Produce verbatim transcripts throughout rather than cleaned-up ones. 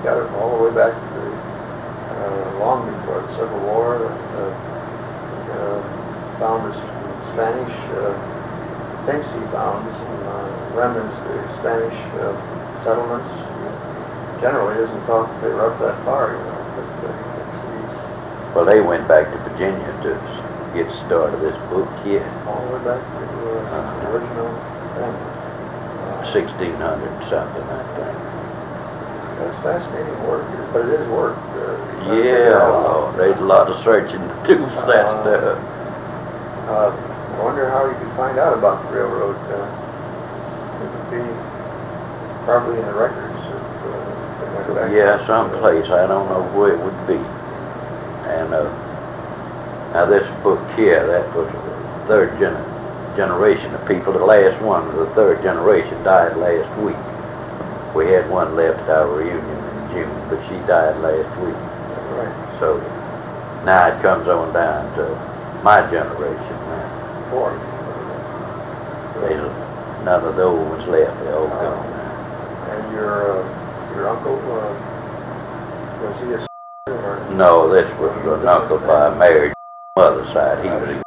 got it all the way back to uh, long before the Civil War. Uh, uh, found this Spanish uh, things he found, some uh, remnants of Spanish uh, settlements. Generally, isn't thought that they were up that far, you know. But, uh, well, they went back to Virginia to get the start of this book here. All the way back to uh, uh, the original family. sixteen hundred something, I think. That's fascinating work, but it is work. Uh, yeah, oh, there's a lot of searching to do for that uh, stuff. Uh, I wonder how you could find out about the railroad. Uh, it would be probably in the records. Yeah, someplace. I don't know where it would be. And uh, now this book here, that was the third gen generation of people. The last one, the third generation, died last week. We had one left at our reunion in June, but she died last week. Right. So now it comes on down to my generation now. Four. There's none of the old ones left. They're all uh, gone now. And your uh, your uncle, uh, was he a s***er or? No, this was an uncle by married mother's side. He was a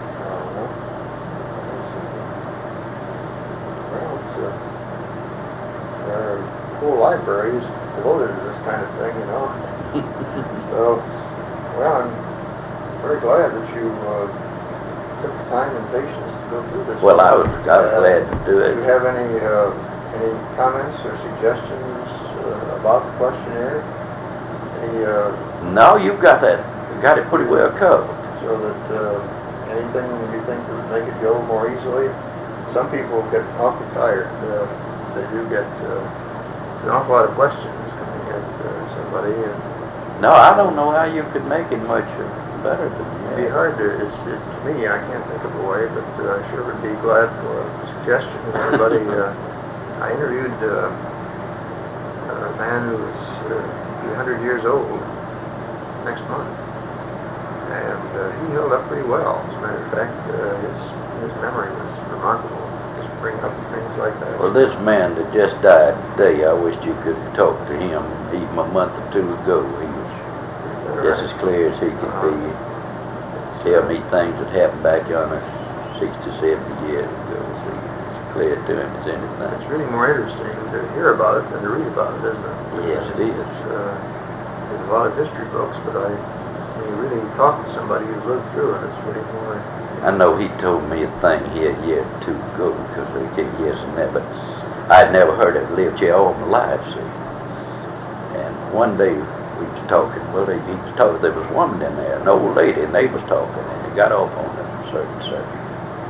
Cool libraries devoted to this kind of thing, you know. So, well, I'm very glad that you uh, took the time and patience to go through this. Well, I was, I was uh, glad to do it. Do you have any uh, any comments or suggestions uh, about the questionnaire? Any? Uh, no, you've got that. You got it pretty well covered. So that uh, anything you think would make it go more easily. Some people get awfully tired. Uh, they do get. Uh, an awful lot of questions coming at uh, somebody. And no, I don't know how you could make it much better than that. It'd be hard to, it's, it, to me, I can't think of a way, but uh, I sure would be glad for a suggestion from everybody. uh, I interviewed uh, a man who was uh, one hundred years old next month, and uh, he held up pretty well. As a matter of fact, uh, his, his memory was remarkable. Bring up things like that. Well, this man that just died today, I wished you could talk to him even a month or two ago. He was just as clear as he could uh-huh. be. Tell me things that happened back yonder sixty, seventy years ago. So it's clear to him as anything. It's really more interesting to hear about it than to read about it, isn't it? Yes, it is. Uh, there's a lot of history books, but I, when you really talk to somebody who's lived through it, it's really more. I know he told me a thing here a year or two ago, because they get yes and that, but I'd never heard it lived here all my life, see. And one day we was talking, well, he, he was talking, there was a woman in there, an old lady, and they was talking, and they got off on a certain subject.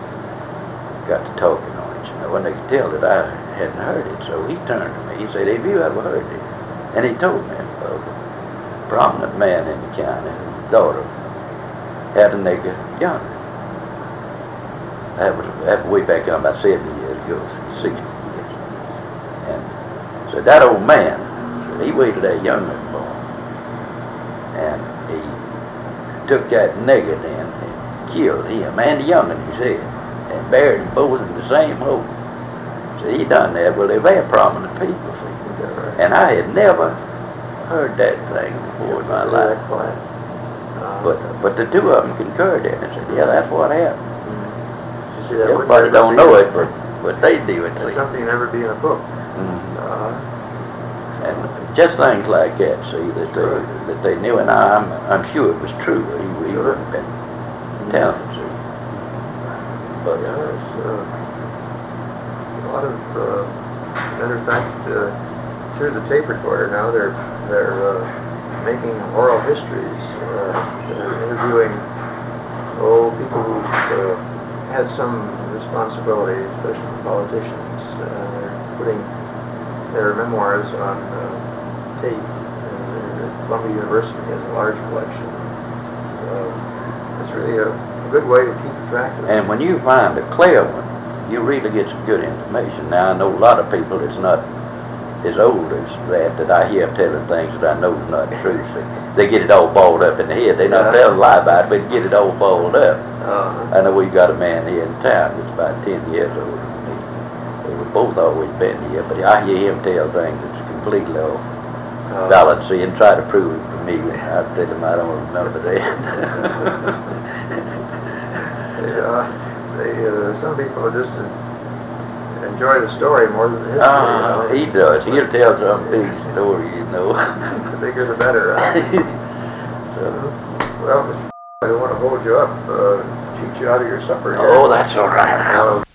Got to talking on it, you know, and they could tell that I hadn't heard it, so he turned to me, he said, have you ever heard it? And he told me of a prominent man in the county, his daughter had a nigger younger. That was, that was way back on about seventy years ago, sixty years. And so that old man, so he waited that youngling boy. And he took that nigger then and killed him and the youngling, he said, and buried them both in the same hole. So he done that. Well, they were prominent people, see. And I had never heard that thing before in my life. But, but the two of them concurred in it and said, yeah, that's what happened. See, everybody don't know it, but, but they do it. It's something that never be in a book. Mm-hmm. uh, and just things like that, see, that they, right. that they knew, and I'm, I'm sure it was true. He, he sure. wouldn't have been telling it, see. But yeah, there's uh, a lot of, uh, matter of fact, uh, through the tape recorder now, they're, they're uh, making oral histories. Uh, they're interviewing, oh, people who uh, had some responsibility, especially politicians. Uh, they're putting their memoirs on uh, tape. Uh, Columbia University has a large collection. Uh, it's really a, a good way to keep track of it. And when you find a clear one, you really get some good information. Now, I know a lot of people that's not as old as that, that I hear telling things that I know is not true. So they get it all balled up in the head. They not yeah. tell a lie about it, but get it all balled up. Uh-huh. I know we got a man here in town that's about ten years old than me. We've both always been here, but I hear him tell things that's completely off. Uh, Fallacy and try to prove it for me. I tell him I don't remember that. Yeah, they, uh, some people just enjoy the story more than the history. Ah, you he know? does. He'll tell some big story, you know. The bigger the better. Huh? So, Well, Mister I don't want to hold you up, uh, cheat you out of your supper here. oh, that's all right. Uh,